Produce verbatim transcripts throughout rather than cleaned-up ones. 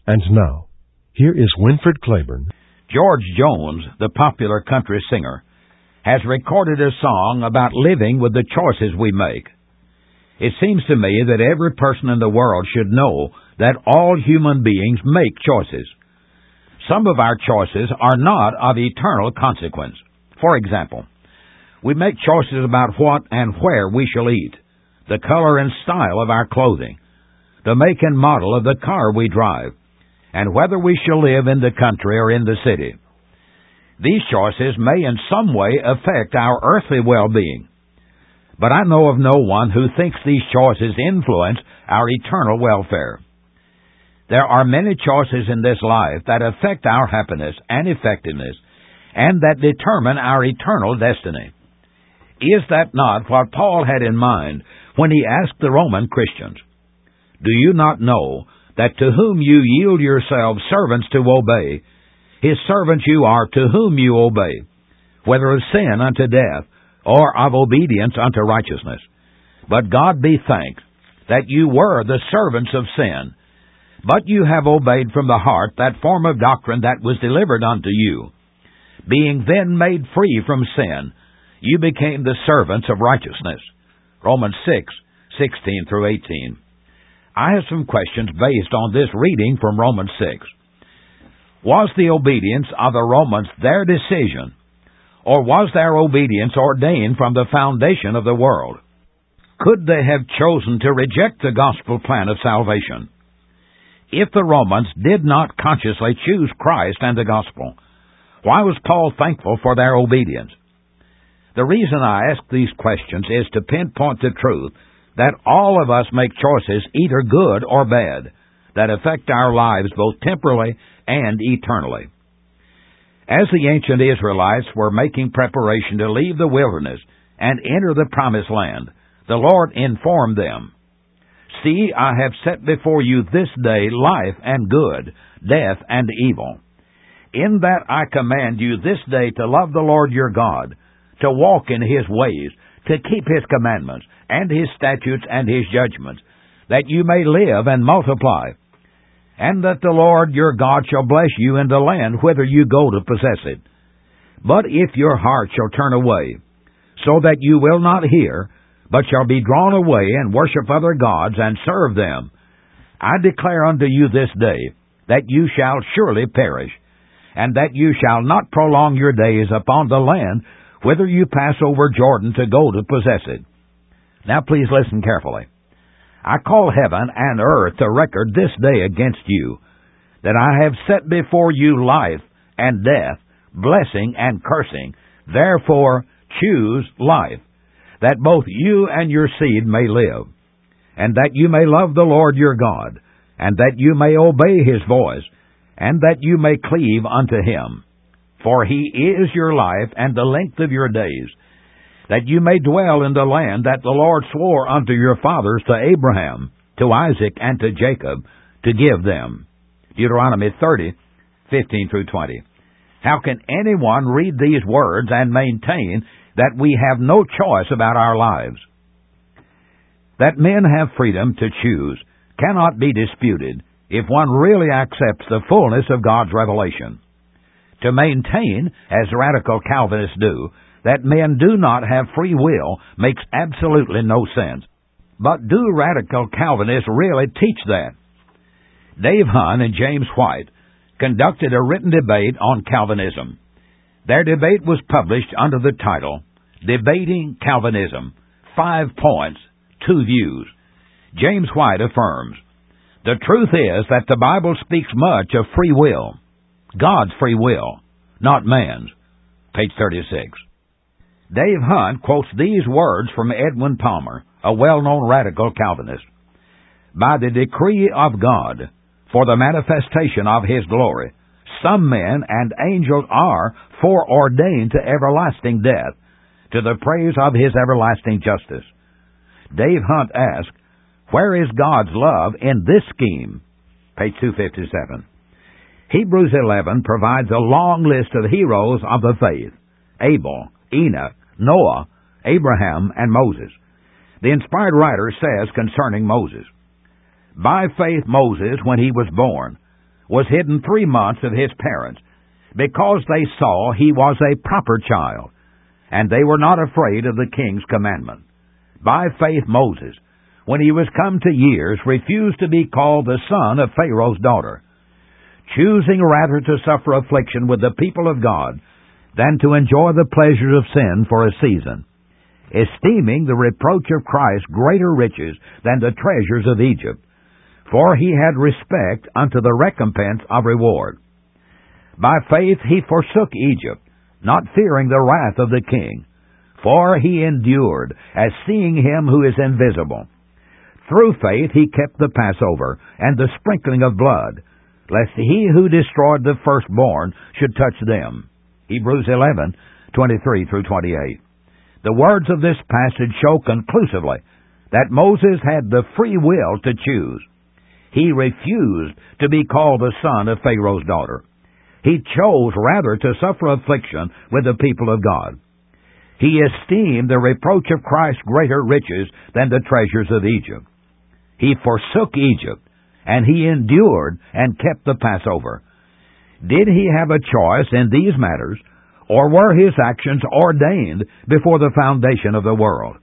And now, here is Winfred Claiborne. George Jones, the popular country singer, has recorded a song about living with the choices we make. It seems to me that every person in the world should know that all human beings make choices. Some of our choices are not of eternal consequence. For example, we make choices about what and where we shall eat, the color and style of our clothing, the make and model of the car we drive, and whether we shall live in the country or in the city. These choices may in some way affect our earthly well-being, but I know of no one who thinks these choices influence our eternal welfare. There are many choices in this life that affect our happiness and effectiveness, and that determine our eternal destiny. Is that not what Paul had in mind when he asked the Roman Christians, "Do you not know that to whom you yield yourselves servants to obey, his servants you are to whom you obey, whether of sin unto death, or of obedience unto righteousness? But God be thanked that you were the servants of sin, but you have obeyed from the heart that form of doctrine that was delivered unto you. Being then made free from sin, you became the servants of righteousness." Romans six, sixteen through eighteen. I have some questions based on this reading from Romans six. Was the obedience of the Romans their decision, or was their obedience ordained from the foundation of the world? Could they have chosen to reject the gospel plan of salvation? If the Romans did not consciously choose Christ and the gospel, why was Paul thankful for their obedience? The reason I ask these questions is to pinpoint the truth that all of us make choices, either good or bad, that affect our lives both temporally and eternally. As the ancient Israelites were making preparation to leave the wilderness and enter the promised land, the Lord informed them, "See, I have set before you this day life and good, death and evil. In that I command you this day to love the Lord your God, to walk in His ways, to keep His commandments, and His statutes and His judgments, that you may live and multiply, and that the Lord your God shall bless you in the land whither you go to possess it. But if your heart shall turn away, so that you will not hear, but shall be drawn away and worship other gods and serve them, I declare unto you this day that you shall surely perish, and that you shall not prolong your days upon the land whither you pass over Jordan to go to possess it." Now please listen carefully. I call heaven and earth to record this day against you, that I have set before you life and death, blessing and cursing. Therefore choose life, that both you and your seed may live, and that you may love the Lord your God, and that you may obey His voice, and that you may cleave unto Him. For He is your life and the length of your days, that you may dwell in the land that the Lord swore unto your fathers, to Abraham, to Isaac, and to Jacob, to give them. Deuteronomy thirty, fifteen through twenty. How can anyone read these words and maintain that we have no choice about our lives? That men have freedom to choose cannot be disputed if one really accepts the fullness of God's revelation. To maintain, as radical Calvinists do, that men do not have free will makes absolutely no sense. But do radical Calvinists really teach that? Dave Hunn and James White conducted a written debate on Calvinism. Their debate was published under the title, "Debating Calvinism, Five Points, Two Views." James White affirms, "The truth is that the Bible speaks much of free will, God's free will, not man's." Page thirty-six. Dave Hunn quotes these words from Edwin Palmer, a well-known radical Calvinist. "By the decree of God, for the manifestation of His glory, some men and angels are foreordained to everlasting death, to the praise of His everlasting justice." Dave Hunt asked, "Where is God's love in this scheme?" Page two fifty-seven. Hebrews eleven provides a long list of heroes of the faith: Abel, Enoch, Noah, Abraham, and Moses. The inspired writer says concerning Moses, "By faith Moses, when he was born, was hidden three months of his parents, because they saw he was a proper child, and they were not afraid of the king's commandment. By faith Moses, when he was come to years, refused to be called the son of Pharaoh's daughter, choosing rather to suffer affliction with the people of God than to enjoy the pleasures of sin for a season, esteeming the reproach of Christ greater riches than the treasures of Egypt, for he had respect unto the recompense of reward. By faith he forsook Egypt, not fearing the wrath of the king, for he endured, as seeing him who is invisible. Through faith he kept the Passover, and the sprinkling of blood, lest he who destroyed the firstborn should touch them. Hebrews eleven, twenty-three through twenty-eight. The words of this passage show conclusively that Moses had the free will to choose. He refused to be called the son of Pharaoh's daughter. He chose rather to suffer affliction with the people of God. He esteemed the reproach of Christ greater riches than the treasures of Egypt. He forsook Egypt, and he endured and kept the Passover. Did he have a choice in these matters, or were his actions ordained before the foundation of the world?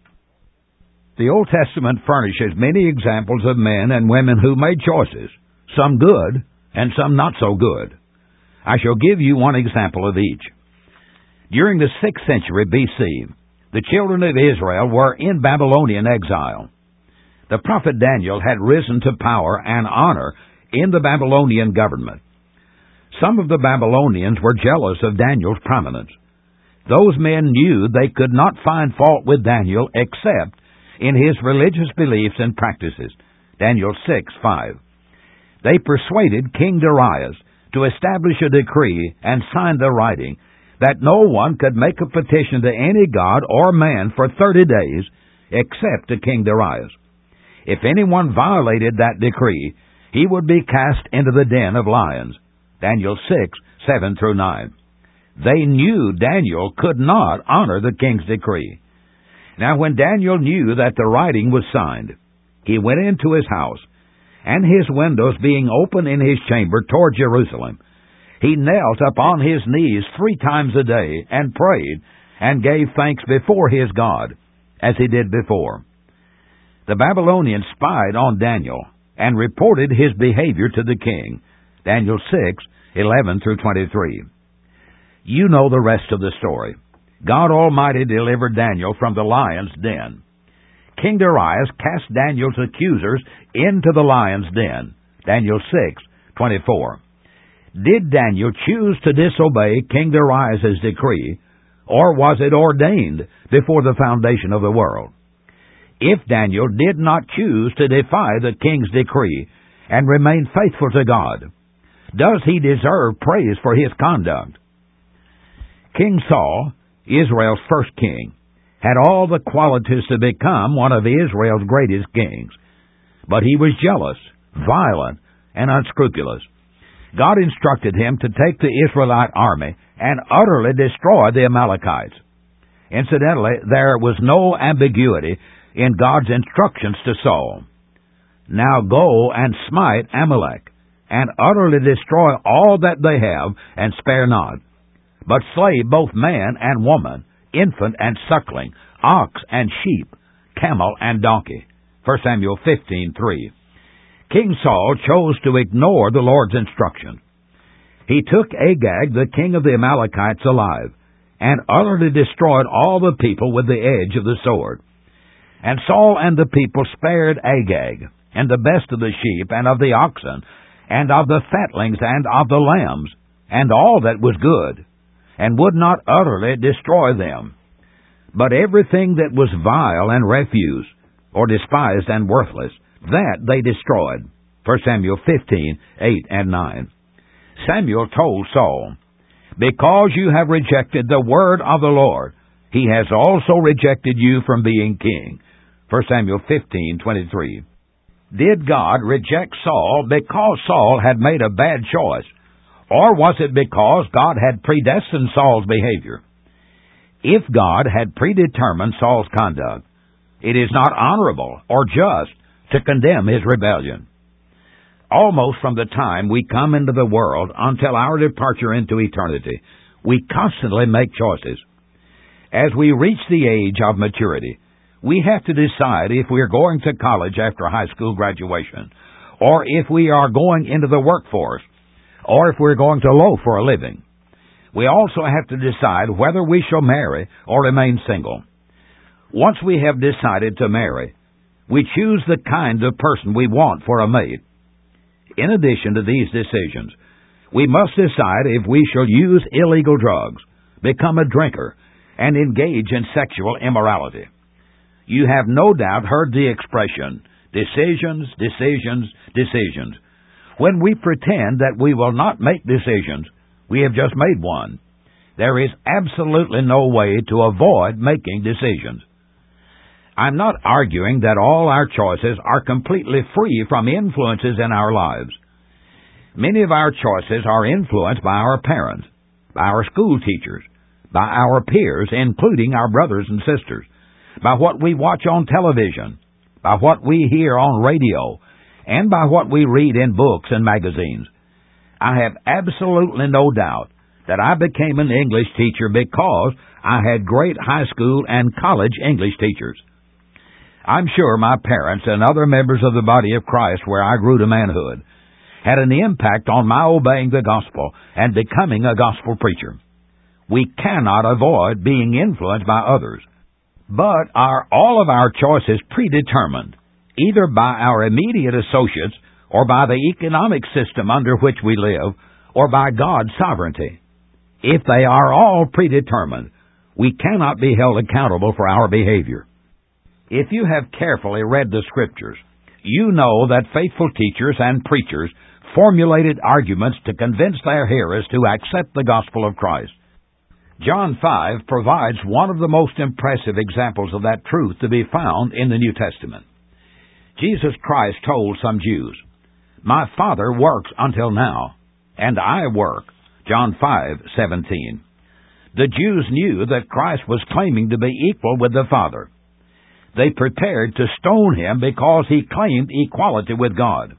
The Old Testament furnishes many examples of men and women who made choices, some good and some not so good. I shall give you one example of each. During the sixth century B C, the children of Israel were in Babylonian exile. The prophet Daniel had risen to power and honor in the Babylonian government. Some of the Babylonians were jealous of Daniel's prominence. Those men knew they could not find fault with Daniel except in his religious beliefs and practices. Daniel six five. They persuaded King Darius to establish a decree and sign the writing that no one could make a petition to any god or man for thirty days except to King Darius. If anyone violated that decree, he would be cast into the den of lions. Daniel six, seven through nine. They knew Daniel could not honor the king's decree. Now when Daniel knew that the writing was signed, he went into his house, and his windows being open in his chamber toward Jerusalem, he knelt upon his knees three times a day, and prayed, and gave thanks before his God, as he did before. The Babylonians spied on Daniel, and reported his behavior to the king. Daniel six, eleven through twenty-three. You know the rest of the story. God Almighty delivered Daniel from the lion's den. King Darius cast Daniel's accusers into the lion's den. Daniel six, twenty-four. Did Daniel choose to disobey King Darius's decree, or was it ordained before the foundation of the world? If Daniel did not choose to defy the king's decree and remain faithful to God, does he deserve praise for his conduct? King Saul, Israel's first king, had all the qualities to become one of Israel's greatest kings, but he was jealous, violent, and unscrupulous. God instructed him to take the Israelite army and utterly destroy the Amalekites. Incidentally, there was no ambiguity in God's instructions to Saul. Now go and smite Amalek, and utterly destroy all that they have, and spare not, but slay both man and woman, infant and suckling, ox and sheep, camel and donkey. First Samuel fifteen, three. King Saul chose to ignore the Lord's instruction. He took Agag, the king of the Amalekites, alive, and utterly destroyed all the people with the edge of the sword. And Saul and the people spared Agag, and the best of the sheep, and of the oxen, and of the fatlings, and of the lambs, and all that was good, and would not utterly destroy them. But everything that was vile and refuse, or despised and worthless, that they destroyed. First Samuel fifteen, eight and nine. Samuel told Saul, because you have rejected the word of the Lord, he has also rejected you from being king. First Samuel fifteen, twenty-three. Did God reject Saul because Saul had made a bad choice, or was it because God had predestined Saul's behavior? If God had predetermined Saul's conduct, it is not honorable or just to condemn his rebellion. Almost from the time we come into the world until our departure into eternity, we constantly make choices. As we reach the age of maturity, we have to decide if we are going to college after high school graduation, or if we are going into the workforce, or if we're going to loaf for a living. We also have to decide whether we shall marry or remain single. Once we have decided to marry, we choose the kind of person we want for a mate. In addition to these decisions, we must decide if we shall use illegal drugs, become a drinker, and engage in sexual immorality. You have no doubt heard the expression, decisions, decisions, decisions. When we pretend that we will not make decisions, we have just made one. There is absolutely no way to avoid making decisions. I'm not arguing that all our choices are completely free from influences in our lives. Many of our choices are influenced by our parents, by our school teachers, by our peers, including our brothers and sisters, by what we watch on television, by what we hear on radio, and by what we read in books and magazines. I have absolutely no doubt that I became an English teacher because I had great high school and college English teachers. I'm sure my parents and other members of the body of Christ where I grew to manhood had an impact on my obeying the gospel and becoming a gospel preacher. We cannot avoid being influenced by others. But are all of our choices predetermined, either by our immediate associates or by the economic system under which we live, or by God's sovereignty? If they are all predetermined, we cannot be held accountable for our behavior. If you have carefully read the Scriptures, you know that faithful teachers and preachers formulated arguments to convince their hearers to accept the gospel of Christ. John five provides one of the most impressive examples of that truth to be found in the New Testament. Jesus Christ told some Jews, "My Father works until now, and I work." John five seventeen. The Jews knew that Christ was claiming to be equal with the Father. They prepared to stone him because he claimed equality with God.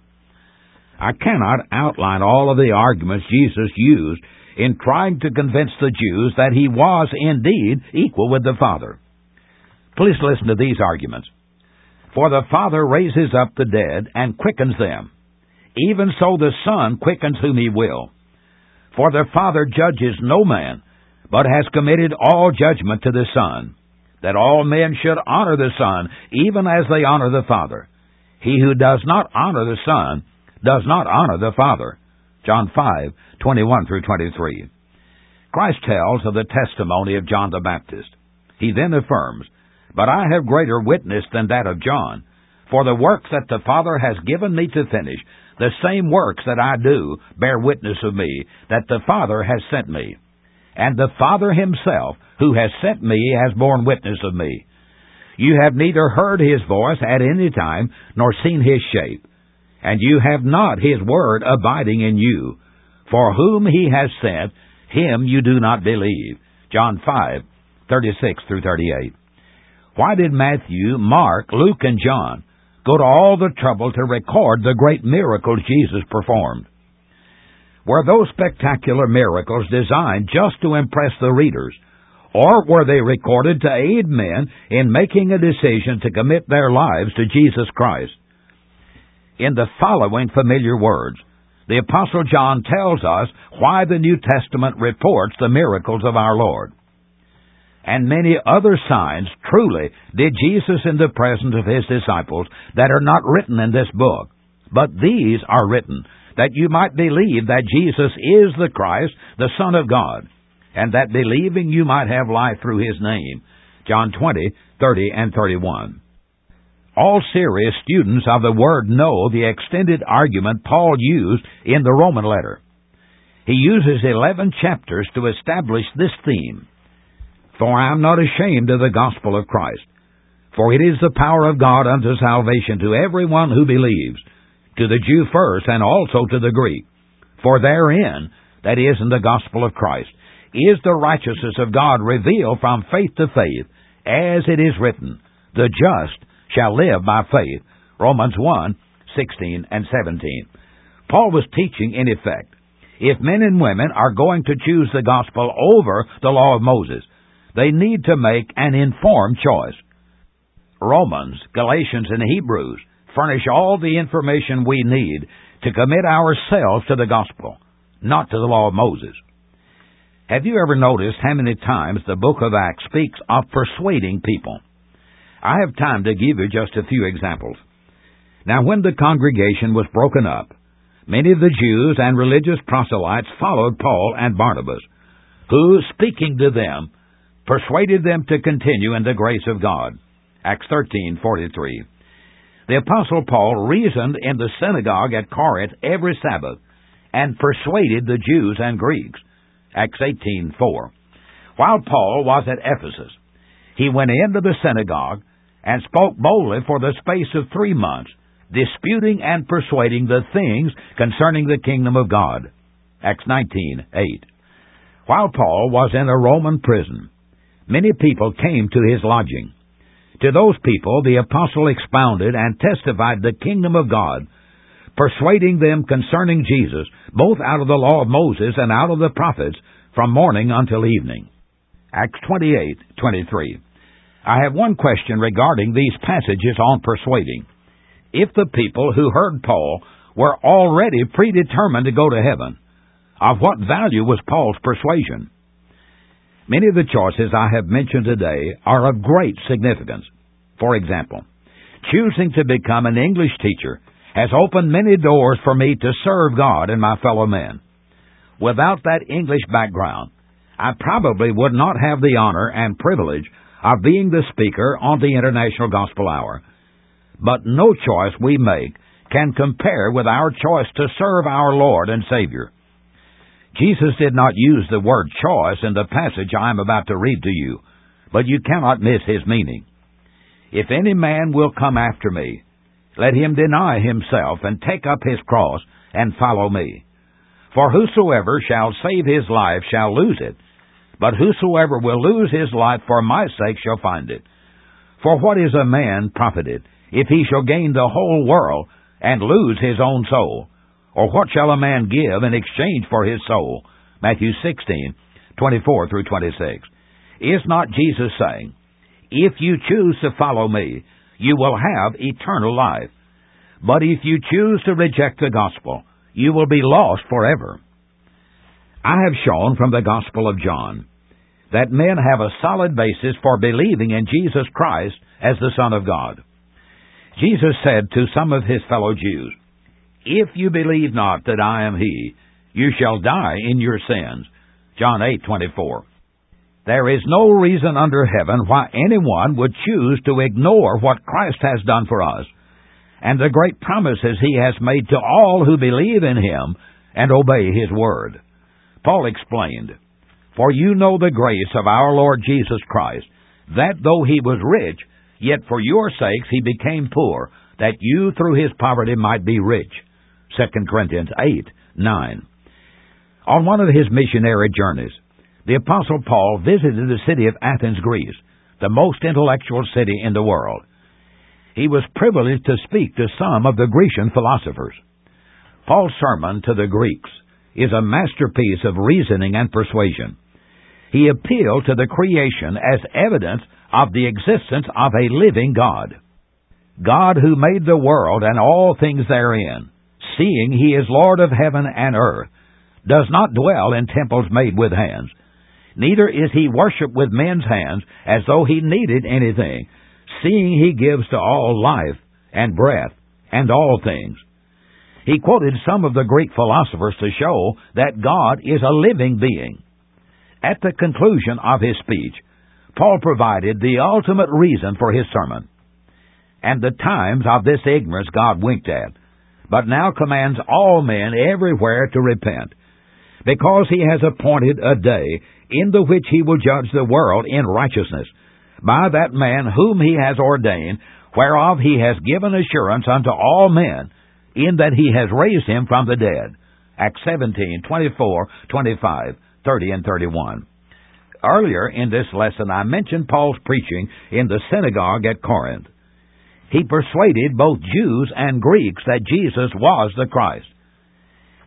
I cannot outline all of the arguments Jesus used in trying to convince the Jews that he was indeed equal with the Father. Please listen to these arguments. For the Father raises up the dead and quickens them. Even so the Son quickens whom he will. For the Father judges no man, but has committed all judgment to the Son, that all men should honor the Son, even as they honor the Father. He who does not honor the Son does not honor the Father. John five twenty-one through twenty-three. Christ tells of the testimony of John the Baptist. He then affirms, "But I have greater witness than that of John, for the works that the Father has given me to finish, the same works that I do bear witness of me, that the Father has sent me. And the Father himself, who has sent me, has borne witness of me. You have neither heard his voice at any time, nor seen his shape. And you have not his word abiding in you. For whom he has sent, him you do not believe." John five thirty-six through thirty-eight. Why did Matthew, Mark, Luke, and John go to all the trouble to record the great miracles Jesus performed? Were those spectacular miracles designed just to impress the readers, or were they recorded to aid men in making a decision to commit their lives to Jesus Christ? In the following familiar words, the Apostle John tells us why the New Testament reports the miracles of our Lord. "And many other signs truly did Jesus in the presence of his disciples that are not written in this book. But these are written, that you might believe that Jesus is the Christ, the Son of God, and that believing you might have life through his name." John twenty, thirty, and thirty-one. All serious students of the Word know the extended argument Paul used in the Roman letter. He uses eleven chapters to establish this theme. "For I am not ashamed of the gospel of Christ, for it is the power of God unto salvation to everyone who believes, to the Jew first, and also to the Greek. For therein, that is in the gospel of Christ, is the righteousness of God revealed from faith to faith, as it is written, the just shall live by faith." Romans one, sixteen and seventeen. Paul was teaching, in effect, if men and women are going to choose the gospel over the law of Moses, they need to make an informed choice. Romans, Galatians, and Hebrews furnish all the information we need to commit ourselves to the gospel, not to the law of Moses. Have you ever noticed how many times the book of Acts speaks of persuading people? I have time to give you just a few examples. Now, when the congregation was broken up, many of the Jews and religious proselytes followed Paul and Barnabas, who, speaking to them, persuaded them to continue in the grace of God. Acts thirteen forty-three. The Apostle Paul reasoned in the synagogue at Corinth every Sabbath and persuaded the Jews and Greeks. Acts eighteen four. While Paul was at Ephesus, he went into the synagogue and spoke boldly for the space of three months, disputing and persuading the things concerning the kingdom of God. Acts nineteen eight. While Paul was in a Roman prison, many people came to his lodging. To those people the apostle expounded and testified the kingdom of God, persuading them concerning Jesus, both out of the law of Moses and out of the prophets, from morning until evening. Acts twenty-eight twenty-three. I have one question regarding these passages on persuading. If the people who heard Paul were already predetermined to go to heaven, of what value was Paul's persuasion? Many of the choices I have mentioned today are of great significance. For example, choosing to become an English teacher has opened many doors for me to serve God and my fellow men. Without that English background, I probably would not have the honor and privilege of being the speaker on the International Gospel Hour. But no choice we make can compare with our choice to serve our Lord and Savior. Jesus did not use the word choice in the passage I am about to read to you, but you cannot miss his meaning. If any man will come after me, let him deny himself and take up his cross and follow me. For whosoever shall save his life shall lose it, but whosoever will lose his life for my sake shall find it. For what is a man profited, if he shall gain the whole world and lose his own soul? Or what shall a man give in exchange for his soul? Matthew sixteen twenty-four through twenty-six. Is not Jesus saying, if you choose to follow me, you will have eternal life. But if you choose to reject the gospel, you will be lost forever. I have shown from the Gospel of John that men have a solid basis for believing in Jesus Christ as the Son of God. Jesus said to some of his fellow Jews, if you believe not that I am he, you shall die in your sins. John eight twenty-four. There is no reason under heaven why anyone would choose to ignore what Christ has done for us, and the great promises he has made to all who believe in him and obey his word. Paul explained, for you know the grace of our Lord Jesus Christ, that though he was rich, yet for your sakes he became poor, that you through his poverty might be rich. Second Corinthians eight nine. On one of his missionary journeys, the Apostle Paul visited the city of Athens, Greece, the most intellectual city in the world. He was privileged to speak to some of the Grecian philosophers. Paul's sermon to the Greeks is a masterpiece of reasoning and persuasion. He appealed to the creation as evidence of the existence of a living God. God who made the world and all things therein, seeing he is Lord of heaven and earth, does not dwell in temples made with hands. Neither is he worshipped with men's hands as though he needed anything, seeing he gives to all life and breath and all things. He quoted some of the Greek philosophers to show that God is a living being. At the conclusion of his speech, Paul provided the ultimate reason for his sermon. And the times of this ignorance God winked at, but now commands all men everywhere to repent, because he has appointed a day in the which he will judge the world in righteousness, by that man whom he has ordained, whereof he has given assurance unto all men, in that he has raised him from the dead. Acts seventeen twenty-four, twenty-five, thirty, and thirty-one. Earlier in this lesson I mentioned Paul's preaching in the synagogue at Corinth. He persuaded both Jews and Greeks that Jesus was the Christ.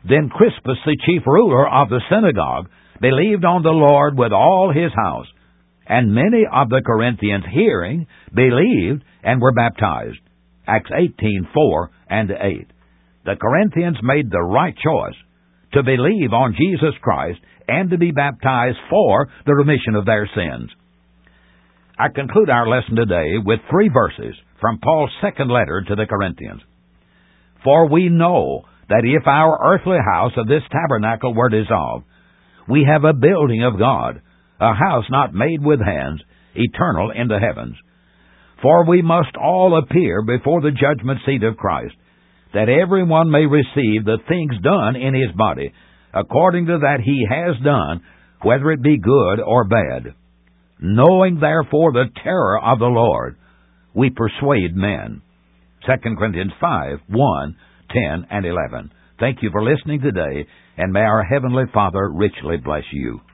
Then Crispus, the chief ruler of the synagogue, believed on the Lord with all his house. And many of the Corinthians, hearing, believed and were baptized. Acts eighteen, four and eight. The Corinthians made the right choice to believe on Jesus Christ and to be baptized for the remission of their sins. I conclude our lesson today with three verses from Paul's second letter to the Corinthians. For we know that if our earthly house of this tabernacle were dissolved, we have a building of God, a house not made with hands, eternal in the heavens. For we must all appear before the judgment seat of Christ, that everyone may receive the things done in his body, according to that he has done, whether it be good or bad. Knowing therefore the terror of the Lord, we persuade men. Second Corinthians five, one, ten, and eleven. Thank you for listening today, and may our Heavenly Father richly bless you.